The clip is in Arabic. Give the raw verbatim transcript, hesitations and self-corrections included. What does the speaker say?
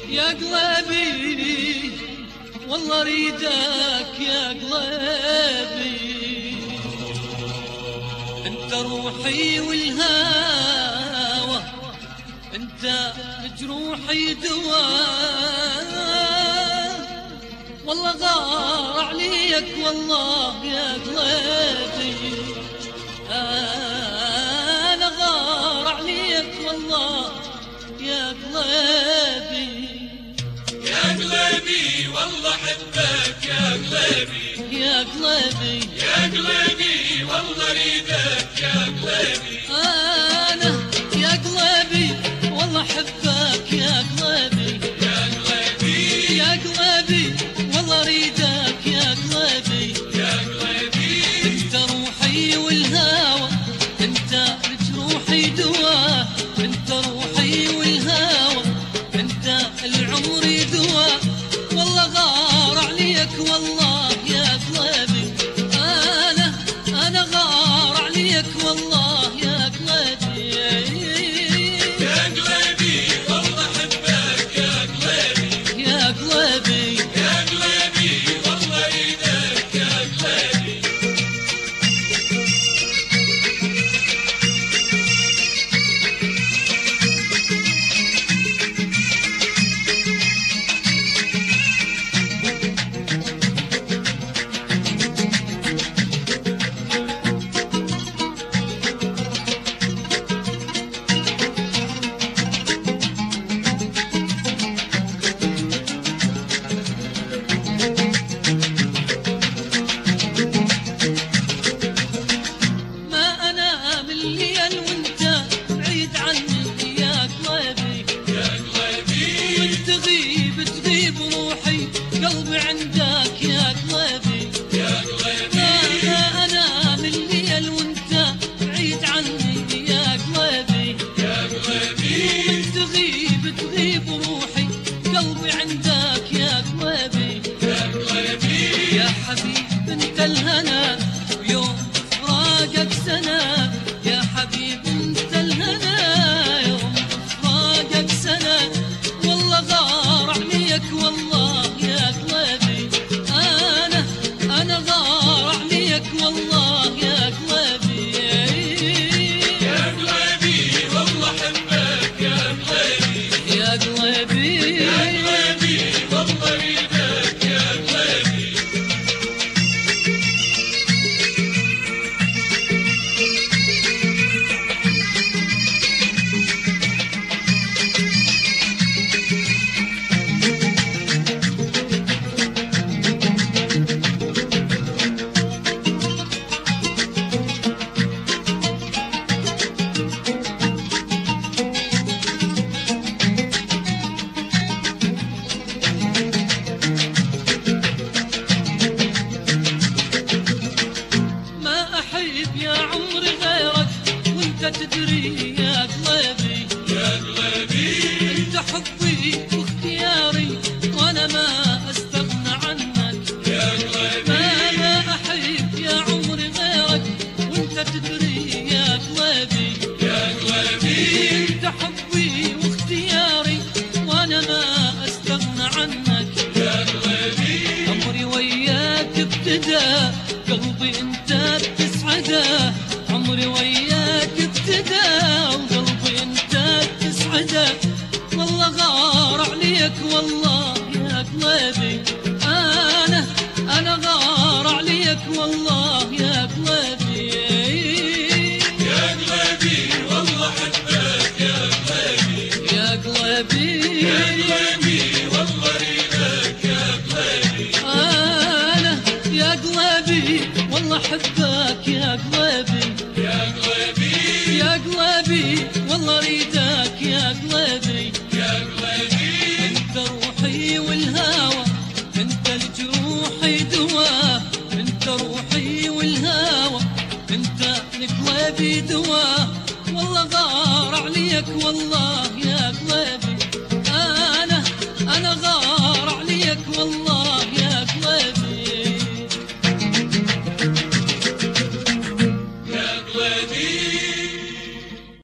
يا قلبي والله اريدك يا قلبي، انت روحي والهوى، انت جروحي دواء، والله غار عليك والله يا قلبي، انا غار عليك والله يا قلبي، يا قلبي والله حبك يا قلبي، يا قلبي يا قلبي والله اريدك يا قلبي، انا يا قلبي والله حبك يا قلبي، يا قلبي يا قلبي والله اريدك يا قلبي، يا قلبي انت روحي والهوى، انت جروحي دواء، انت روحي والهوى، انت العمر دواء، والله غار عليك والله يا قلبي، انا انا غار عليك والله يا قلبي، يا قلبي والله حبك يا قلبي، يا قلبي يا قلبي والله اريدك يا قلبي. ما انا من الليل وانت بعيد عني يا قلبي، يا قلبي وانت غيب تغيب روحي قلبي عندك يا قلبي، يا قلبي ما انا من الليل وانت بعيد عني يا قلبي، يا قلبي وانت غيب تغيب روحي قلبي عندك يا قلبي، يا قلبي يا حبيب انت الهنا ويوم فراقك سنة، يا حبيب انت الهنا يوم فراقك سنة، والله غار عليك والله يا قلبي، انا انا غار عليك والله يا قلبي، يا قلبي والله حبك يا قلبي، يا قلبي يا قلبي والله اريدك يا قلبي. ما احب يا عمري غيرك وانت تدري يا قلبي، يا قلبي انت حبي واختياري وانا ما استغنى عنك، يا قلبي ما ما احب يا عمري غيرك وانت تدري يا قلبي، يا قلبي انت حبي واختياري وانا ما استغنى عنك، يا قلبي عمري وياك ابتدى قلبي انت بتسعده، عمري وياك ابتدى وقلبي انت بتسعده، والله غار عليك والله يا قلبي، انا انا غار عليك والله يا قلبي، يا قلبي والله حبك يا قلبي، يا قلبي يا قلبي والله اريدك يا قلبي. انا يا قلبي والله حبك يا قلبي، يا قلبي يا قلبي والله اريدك يا قلبي، يا قلبي انت روحي والهوى، انت الجروحي دواء، انت روحي والهوى، انت قلبي دواء، والله غار عليك والله